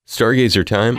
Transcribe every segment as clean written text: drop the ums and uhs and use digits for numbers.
Stargazer time.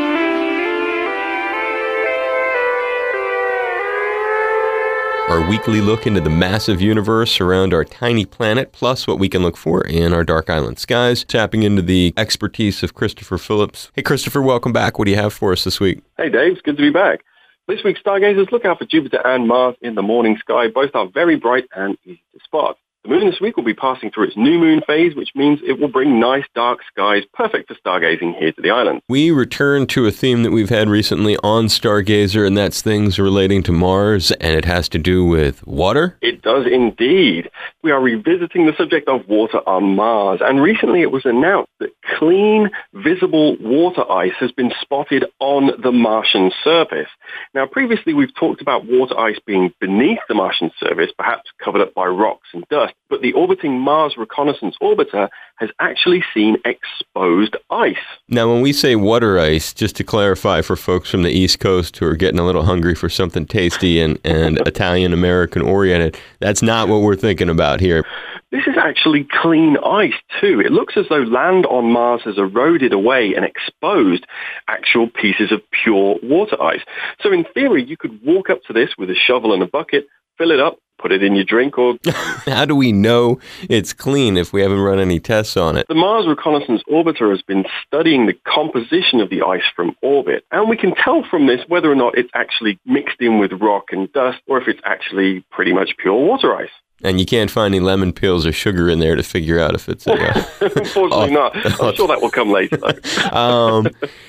Our weekly look into the massive universe around our tiny planet, plus what we can look for in our dark island skies, tapping into the expertise of Christopher Phillips. Hey, Christopher, welcome back. What do you have for us this week? Hey, Dave. It's good to be back. This week, stargazers look out for Jupiter and Mars in the morning sky. Both are very bright and easy to spot. The moon this week will be passing through its new moon phase, which means it will bring nice dark skies, perfect for stargazing here to the island. We return to a theme that we've had recently on Stargazer, and that's things relating to Mars, and it has to do with water? It does indeed. We are revisiting the subject of water on Mars, and recently it was announced that clean, visible water ice has been spotted on the Martian surface. Now, previously we've talked about water ice being beneath the Martian surface, perhaps covered up by rocks and dust, but the orbiting Mars Reconnaissance Orbiter has actually seen exposed ice. Now, when we say water ice, just to clarify for folks from the East Coast who are getting a little hungry for something tasty and Italian-American oriented, that's not what we're thinking about here. This is actually clean ice, too. It looks as though land on Mars has eroded away and exposed actual pieces of pure water ice. So in theory, you could walk up to this with a shovel and a bucket, fill it up, put it in your drink, or... How do we know it's clean if we haven't run any tests on it? The Mars Reconnaissance Orbiter has been studying the composition of the ice from orbit, and we can tell from this whether or not it's actually mixed in with rock and dust, or if it's actually pretty much pure water ice. And you can't find any lemon peels or sugar in there to figure out if it's... Unfortunately not. I'm sure that will come later, though.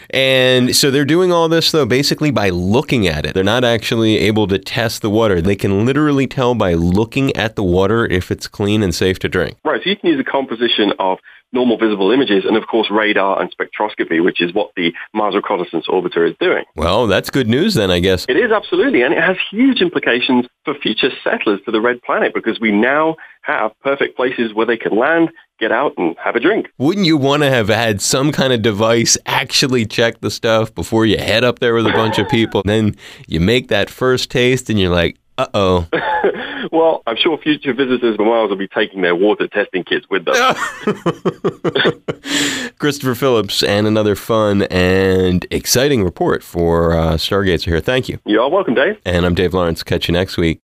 And so they're doing all this, though, basically by looking at it. They're not actually able to test the water. They can literally tell by looking at the water if it's clean and safe to drink. Right, so you can use a composition of normal visible images and, of course, radar and spectroscopy, which is what the Mars Reconnaissance Orbiter is doing. Well, that's good news then, I guess. It is, absolutely, and it has huge implications for future settlers to the Red Planet because we now have perfect places where they can land, get out, and have a drink. Wouldn't you want to have had some kind of device actually check the stuff before you head up there with a bunch of people? Then you make that first taste and you're like, uh-oh. Well, I'm sure future visitors to Mars will be taking their water testing kits with them. Christopher Phillips, and another fun and exciting report for Stargazer here. Thank you. You're welcome, Dave. And I'm Dave Lawrence. Catch you next week.